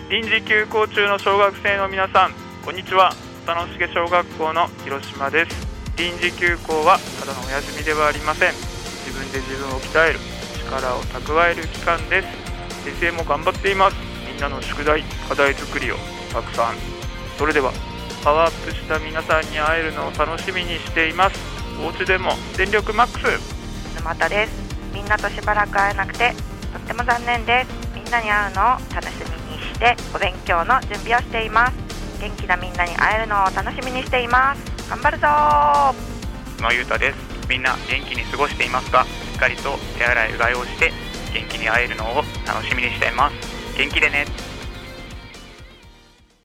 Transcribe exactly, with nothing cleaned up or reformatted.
臨時休校中の小学生の皆さん、こんにちは。楽しげ小学校の広島です。臨時休校はただのお休みではありません。自分で自分を鍛える、力を蓄える期間です。先生も頑張っています。みんなの宿題、課題作りをたくさん。それではパワーアップした皆さんに会えるのを楽しみにしています。お家でも全力マックス。 沼田です。みんなとしばらく会えなくてとっても残念です。みんなに会うのを楽しみにしてお勉強の準備をしています。元気なみんなに会えるのを楽しみにしています。頑張るぞー。 野ゆうたです。みんな元気に過ごしていますか？しっかりと手洗いうがいをして元気に会えるのを楽しみにしています。元気でね。